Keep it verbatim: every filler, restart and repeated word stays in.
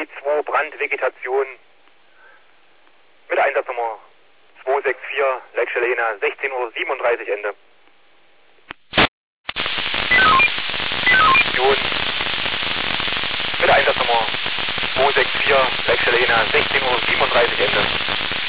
B zwei Brandvegetation mit der Einsatznummer zwei sechs vier, Leitstelle Jena, sechzehn Uhr siebenunddreißig Ende. Mit der Einsatznummer zwei sechs vier, Leitstelle Jena, sechzehn Uhr siebenunddreißig Ende.